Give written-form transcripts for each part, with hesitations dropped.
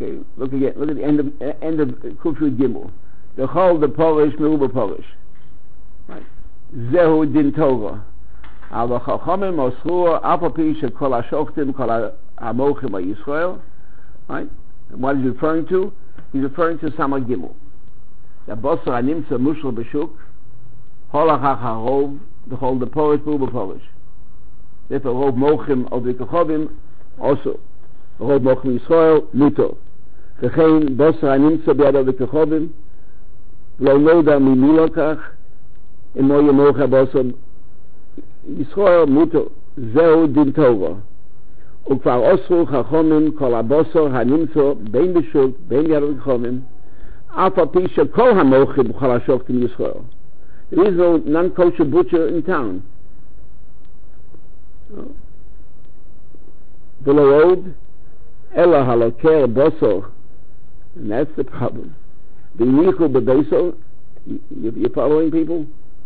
Okay, look again. Look at the end of Kufri Gimel. The Chol, the Polish, Meruba Polish. Right. Zehu Din Torah. Al Chachamim Osru Apapi Shekol Hashoftim Kol Hamochim Yisrael. Right. And what is he referring to? He's referring to Samar Gimel. The Bosar Animtza Mushal B'Shuk. Holachach HaRov. The Chol, the Polish, Meruba Polish. Therefore, Rov Mochim of the Kachovim also. Rov Mochim Yisrael Muto. V'chein Bosar Animtza B'Yad of the Kachovim. Lo Noda Mimilokach. Imo Yemocha Bosar Yisrael Muto. Zeu Din Torah. וכבר אוסרו חכמים כל הבוסר הנמצא בין בשוק בין יד וחכמים אף על פי שכל המוחים בכל השופטים ישראל. There is no non-kosher butcher in town. ולא עוד אלא הלוקר בוסר, and that's the problem. והניחו בביסו, you following people?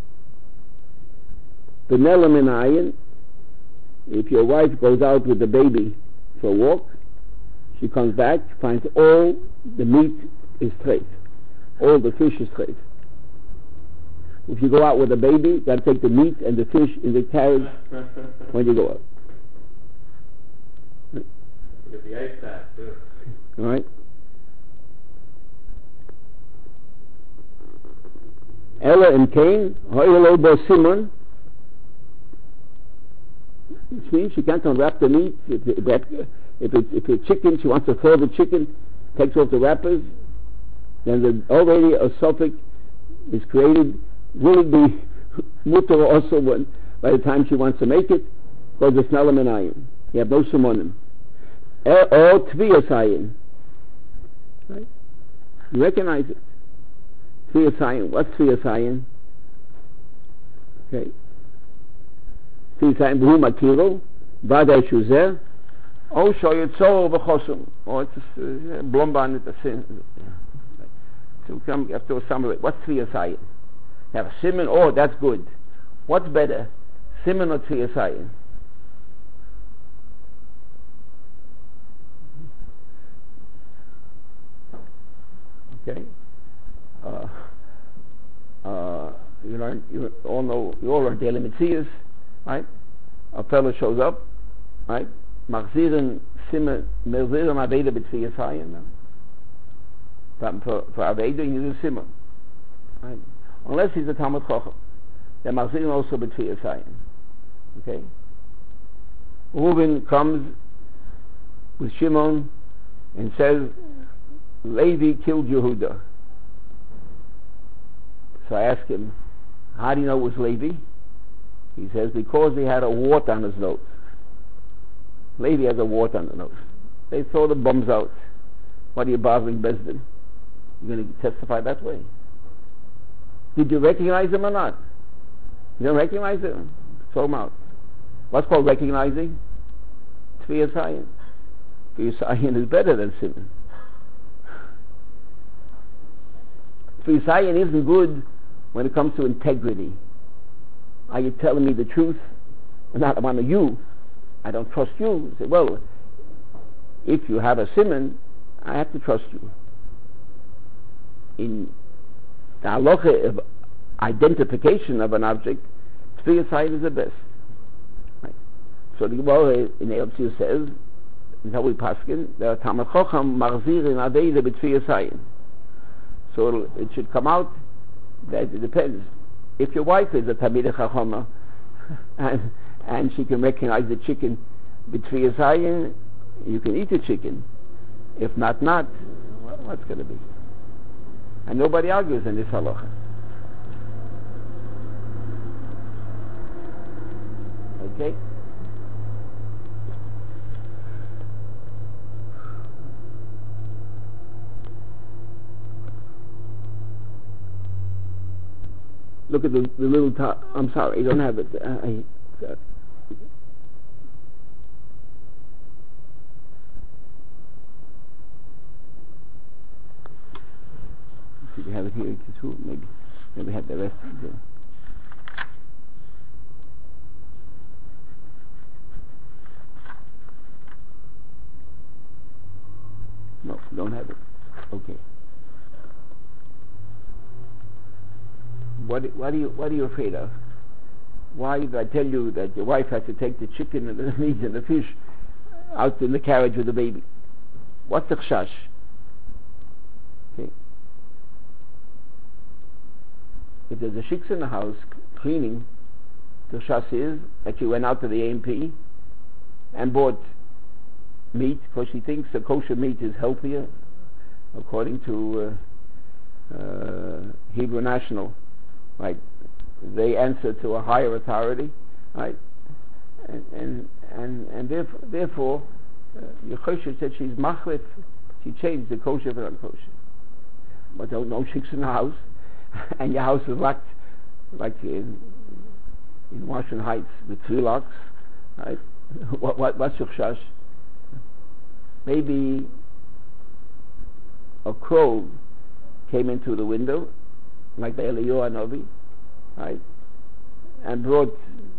ונעלם מן העין. If your wife goes out with the baby for a walk, she comes back, finds all the meat is straight, all the fish is straight. If you go out with the baby, you got to take the meat and the fish in the carriage when you go out. Look at the ice pack too. All right. Ella and Cain, Hoyelo Bo Simon. Which means she can't unwrap the meat. If it's chicken, she wants to throw the chicken, takes off the wrappers, then already a suffix is created. Will it be mutter also by the time she wants to make it? Because it's nalam and ayin. You have no simonim. Or tviyas ayin. Right? You recognize it. Tviyas ayin. What's tviyas ayin? Okay. והוא מכירו, ודאי שהוא זה, או שיוצאו וחוסם, or it's blomban, so you have to summarize. What's Tviyas Ayin? You have a simon, oh, that's good. What's better, simon or Tviyas Ayin? Okay. You all learn daily mitzvahs. Right? A fellow shows up, right? Machziren Simon Melziren Aveda B'Tzviyas Hayin. For Aveda, he needs a Simon. Right? Unless he's a Talmud Chacham. Then Machziren also B'Tzviyas Hayin. Okay? Reuben comes with Shimon and says, Levi killed Yehuda. So I ask him, how do you know it was Levi? He says, because he had a wart on his nose. Levi has a wart on the nose. They throw the bums out. What are you bothering Bezdin? You're going to testify that way. Did you recognize him or not? You don't recognize him? Throw him out. What's called recognizing? Tviyas Hayin. Tviyas Hayin is better than Simon. Tviyas Hayin isn't good when it comes to integrity. Are you telling me the truth? Not one of you. I don't trust you. You say, well, if you have a simon, I have to trust you. In the halacha of identification of an object, Tviyas Hayin is the best. Right. So the Gemara in Eretz says, in how we paskin, the Talmud Chacham Machzir in Aveda B'Tviyas Hayin. So it should come out that it depends. If your wife is a Talmidei Chachama and she can recognize the chicken B'Tviyas Hayin, you can eat the chicken. If not, well, what's going to be? And nobody argues in this halacha. Okay? Look at the little top. I'm sorry, I don't have it. We have it here too. Maybe have the rest of the. No. You don't have it. Okay. What are you afraid of? Why did I tell you that your wife has to take the chicken and the meat and the fish out in the carriage with the baby? What's the chashash? Okay. If there's a shiksa in the house cleaning, the chashash is that she went out to the A&P and bought meat because she thinks the kosher meat is healthier, according to Hebrew National, right? They answer to a higher authority, right? And therefore, Yehoshua said she's machlif. She changed the kosher for unkosher. But there are no chicks in the house, and your house is locked, like in Washington Heights with 3 locks, right? What's your chash? Maybe a crow came into the window, like the Eliyahu Hanavi, right, and brought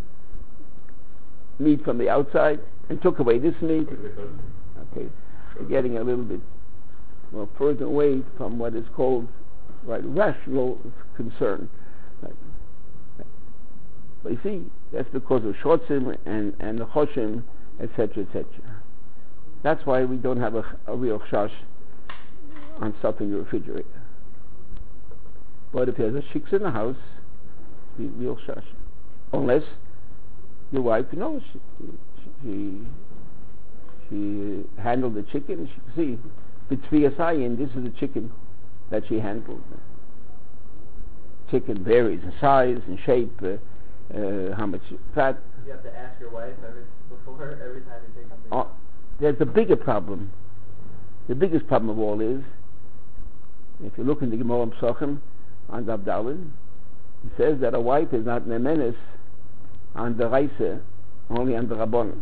meat from the outside and took away this meat. Okay, we're getting a little bit further away from what is called rational concern. Right. But you see, that's because of shortzim and the choshim, etc., etc. That's why we don't have a real chash on stuff in your refrigerator. But if there's a shiksa in the house, it's real chash. Unless your wife knows she handled the chicken. She can see, b'tzviyasayin, this is the chicken that she handled. Chicken varies in size and shape, how much fat. You have to ask your wife every time you take something. There's a bigger problem. The biggest problem of all is, if you look in the Gemara Pesachim on Daf Daled, it says that a wife is not nemenes on the Reise, only on the Rabbanos.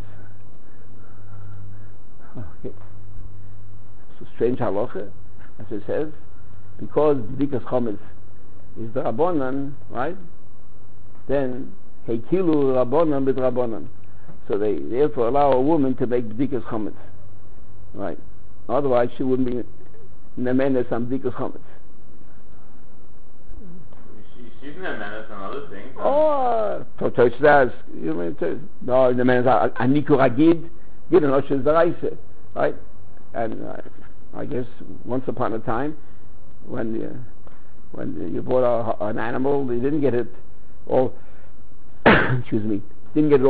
Okay. It's a strange halacha, as it says, because B'dikas Chometz is the Rabbanon, right? Then Heikilu Rabbanon b'd Rabbanon. So they therefore allow a woman to make B'dikas Chometz, right? Otherwise she wouldn't be nemenes on B'dikas Chometz. She's nemenes on other things. So Tosh says, you mean no, nemenes on Nikur Agid, Gideon she's the Reise, right? And I guess once upon a time, when you bought an animal, they didn't get it all. Excuse me, didn't get it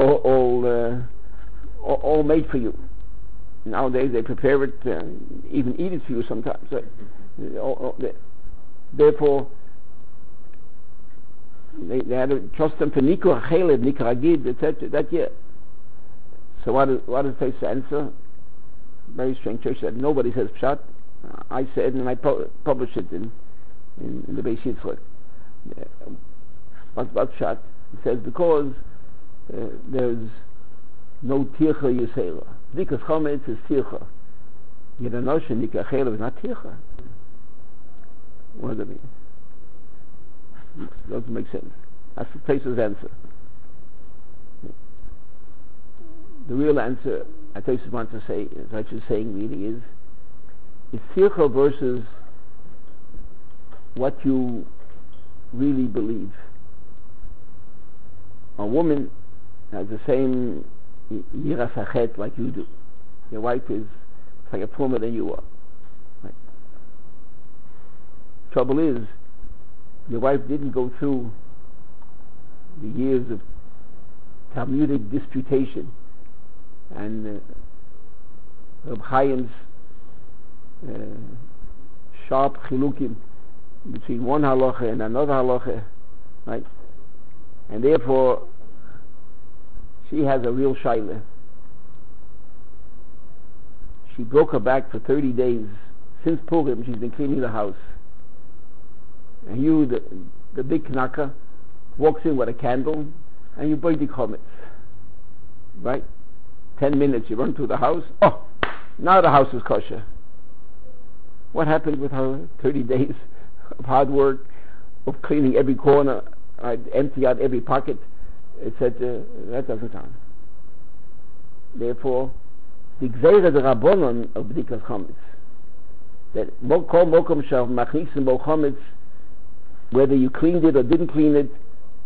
all made for you. Nowadays they prepare it, even eat it for you sometimes. Therefore, they had to trust them for Nikur Chelev, Nikur Agid, etc. That year. So what does Tosfos answer? Very strange. Church said nobody says pshat. I said, and I published it in the Beis Yitzchak. What's pshat? It says because there's no tircha yisera. B'dikas Chometz is tircha. Yedanoshe Nikur Chelev is not tircha. What does that mean? It doesn't make sense. That's the Tosfos answer. The real answer I Tosfos wants to say, as I was saying really, is tircha versus what you really believe. A woman has the same yiras hachet like you do. Your wife is like a former than you are. Right? Trouble is, your wife didn't go through the years of Talmudic disputation and Reb Chaim's sharp chilukim between one halacha and another halacha, right? And therefore, she has a real shaila. She broke her back for 30 days. Since Purim, she's been cleaning the house. And you, the big knaka, walks in with a candle, and you burn the chometz. Right? 10 minutes, you run through the house. Oh, now the house is kosher. What happened with her 30 days of hard work, of cleaning every corner, empty out every pocket, etc.? That doesn't count. Therefore, the gzeira the rabbonon of b'dikas chometz that kol mokom shel machnisim bo chametz, whether you cleaned it or didn't clean it,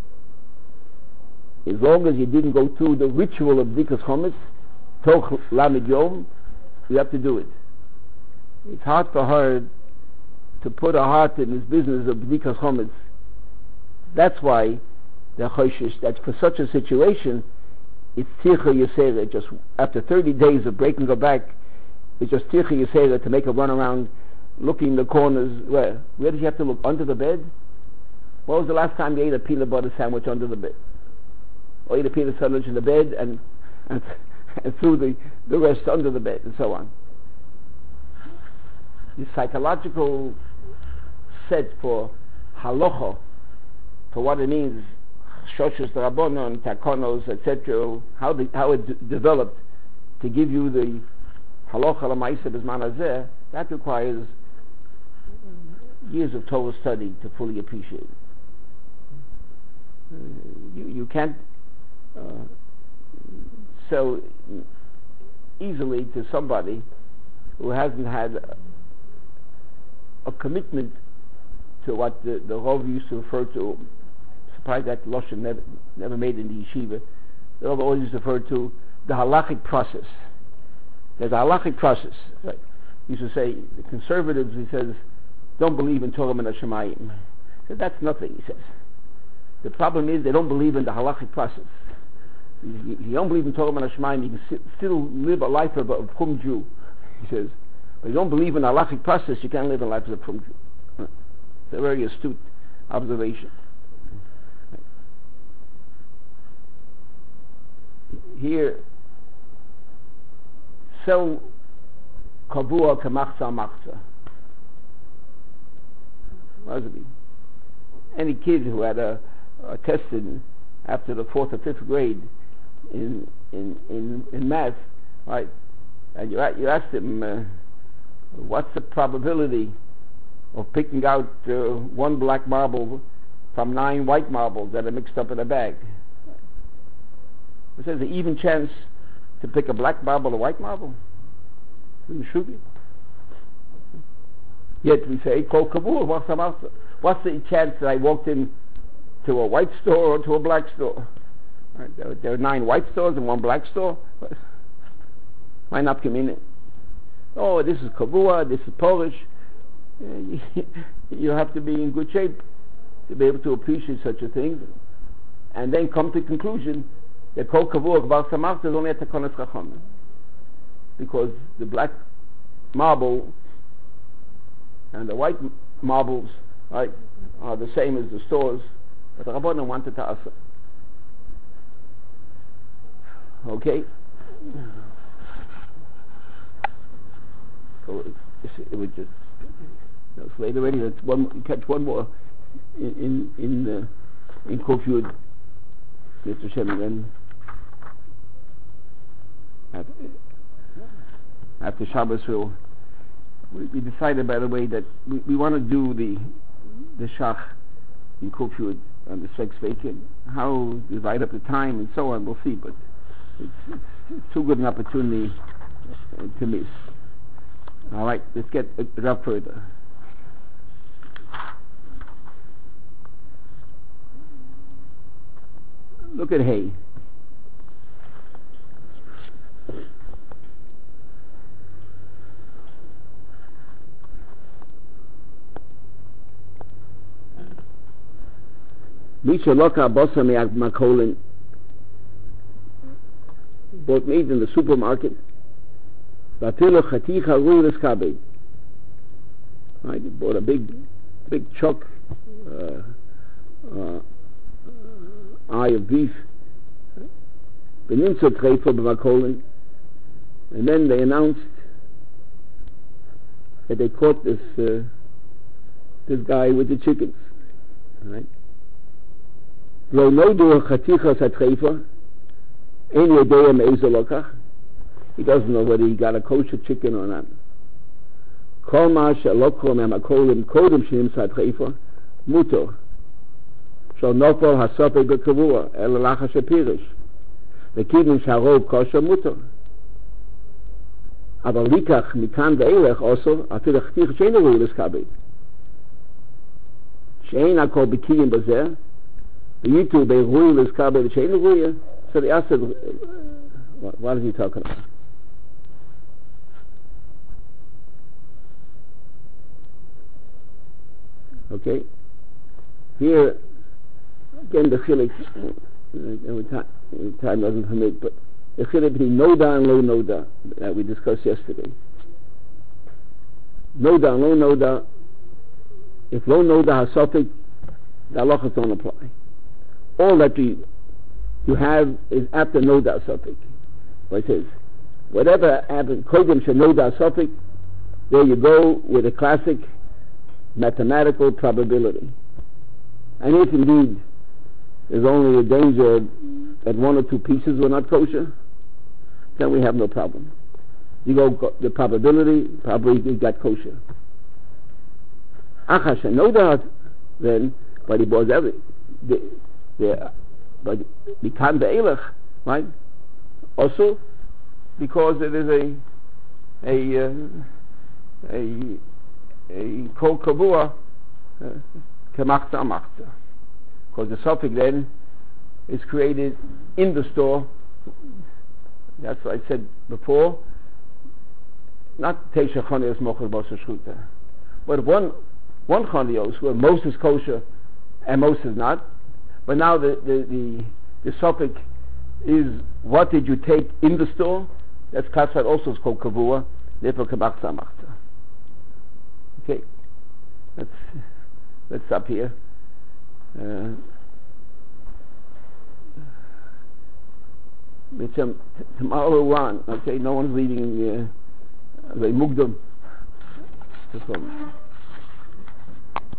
as long as you didn't go through the ritual of bdikas chametz, toch lamed yom, you have to do it. It's hard for her to put her heart in this business of bdikas chametz. That's why the choshesh that for such a situation, it's tircha yisera. Just after 30 days of breaking her back, it's just tircha yisera to make her run around looking in the corners. Where does she have to look? Under the bed? When was the last time you ate a peanut butter sandwich under the bed? Or ate a peanut sandwich in the bed and threw the rest under the bed and so on. The psychological set for halacha, for what it means, shoshus d'rabbanon, takonos, etc., how it developed to give you the halacha l'maisa b'zman hazeh, that requires years of Torah study to fully appreciate it. You can't so easily to somebody who hasn't had a commitment to what the Rav used to refer to. Surprised that Loshen never made it in the yeshiva. The Rav always referred to the halachic process. There's a halachic process. Right? He used to say, the conservatives, he says, don't believe in Torah min hashamayim. He said, that's nothing, he says. The problem is they don't believe in the halachic process. If you don't believe in Torah min hashamayim, you can still live a life of a Prum Jew, he says. But you don't believe in the halachic process, you can't live a life as a Prum Jew. It's a very astute observation. Here, so kavua kamachza machza. What does it mean? Any kid who had a tested after the 4th or 5th grade in math, right? And you asked him, what's the probability of picking out one black marble from 9 white marbles that are mixed up in a bag? It says an even chance to pick a black marble or white marble. Yet we say, Kol Kabul, what's the chance that I walked in to a white store or to a black store? Right, there are 9 white stores and 1 black store. Why not come in? Oh, this is Kavua, this is Polish. You have to be in good shape to be able to appreciate such a thing, and then come to the conclusion that Kol Kavua K'bar Samach is only at Takonas Chachamim, because the black marble and the white marbles, right, are the same as the stores, but the Rabbanan wanted to ask. Okay? So it would just, it's late already. That's one. You catch one more in Kofyud, Mr. Shem, and then after Shabbos we decided, by the way, that we want to do the Shach in Kofyud on the Svek Sveikin. How divide up the time and so on, we'll see, but it's too good an opportunity to miss. All right, let's get it up further. Look at hay. Misha Loka Bosa Makolin bought meat in the supermarket. Batilo Chaticha Rulis Kabed. Right, he bought a big chuck eye of beef. Benimso Treifa B'Makolin. And then they announced that they caught this guy with the chickens. Right? Lo nodu Chaticha Satreifa. Ein Yodea Me'ezo Lokach. He doesn't know whether he got a kosher chicken or not. Kol ma she'lokho me'makolim kodem she'nimsa treifa mutor. Shal nofal hasopei b'kavua el lacha shepirish. V'kidin sharov kosher mutor. אבל ליקח מכאן ואילך also, אפילו חתיך שאין ראוי לסקבל. שאין הכל בקיאים בזה, ויתו בראוי לסקבל שאין ראוי, so the answer, what is he talking about? Okay, here again the chilik, time doesn't permit, but the chilik between noda and lo noda that we discussed yesterday. Noda and lo noda, if lo noda has sofik, the halachas don't apply. All that you have is after noda sofik. But it says, whatever happened, kodim shel noda sofik, there you go with a classic mathematical probability. And if indeed there's only a danger that one or two pieces were not kosher, then we have no problem. You go the probability, probably you got kosher. Achash and noda, then, but it was but become the elech, right? Also, because it is a kol kavua kemachta amachta, because the suffix then is created in the store. That's what I said before. Not teisha chanios mochel basa shchuta, but one chanios where most is kosher and most is not. But now the suffix is what did you take in the store? That's kasvat also is called kavua. Therefore kemachta amachta. Okay, let's stop here. Tomorrow we're on. Okay, no one's leaving the mugdam.